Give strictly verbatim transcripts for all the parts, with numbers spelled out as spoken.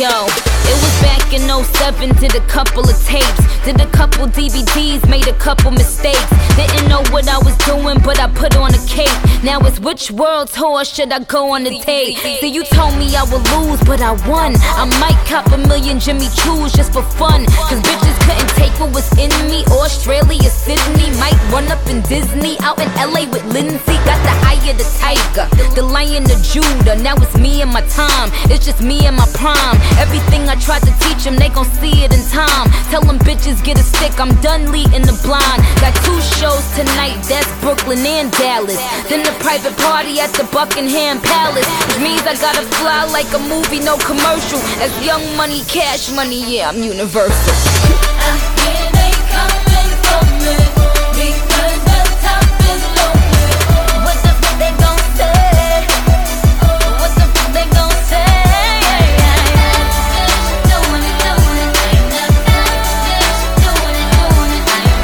Yo, it was back in oh seven, did a couple of tapes, did a couple D V Ds, made a couple mistakes. Didn't know what I was doing, but I put on a cape. Now it's which world tour should I go on a date? See, you told me I would lose, but I won. I might cop a million Jimmy Choos just for fun, cause bitches couldn't take what was in me. Australia, Sydney, might run up in Disney. Out in L A with Lindsay, got the eye of the tiger, the lion of Judah. Now it's me and my time, it's just me and my prime. Everything I tried to teach them, they gon' see it in time. Tell them bitches get a stick, I'm done leading the blind. Got two shows tonight, that's Brooklyn and Dallas. Then the private party at the Buckingham Palace, which means I gotta fly like a movie, no commercial. As Young Money, Cash Money, yeah, I'm universal. I hear they coming for me, because the top is lonely. What the fuck they gon' say? What the fuck they gon' say? Doing it, doing it, ain't nothing. Doing it, doing it, ain't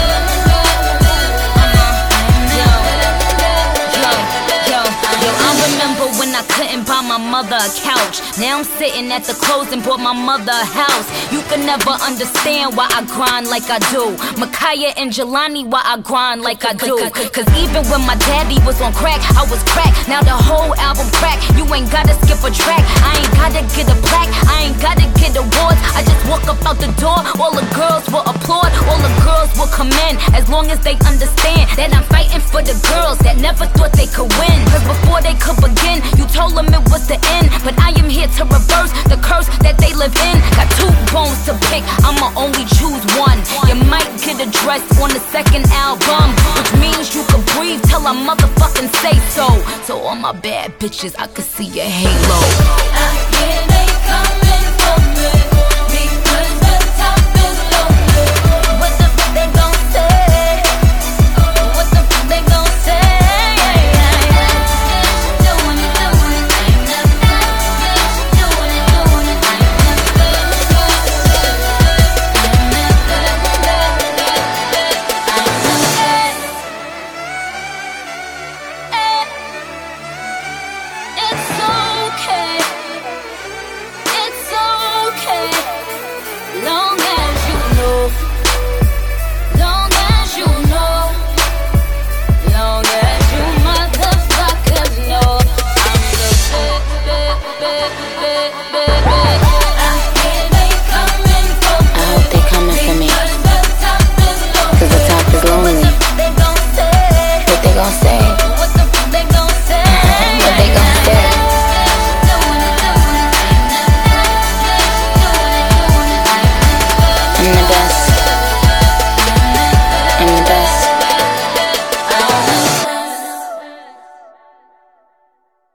nothing. Yo, yo, I remember when I couldn't buy my mother a couch. Now I'm sitting at the clothes and bought my mother a house. You can never understand why I grind like I do. Micaiah and Jelani, why I grind like I do. Cause even when my daddy was on crack, I was crack. Now the whole album crack. You ain't gotta skip a track, I ain't gotta get a plaque, I ain't gotta get awards. I just walk up out the door, all the girls will applaud, all the girls will come in, as long as they understand that I'm fighting for the girls that never thought they could win. Cause before they could begin, you told them it was the end, but I am here to reverse the curse that they live in. Got two bones to pick, I'ma only choose one. You might get addressed on the second album, which means you can breathe till I motherfucking say so. So all my bad bitches, I could see your halo. I hear they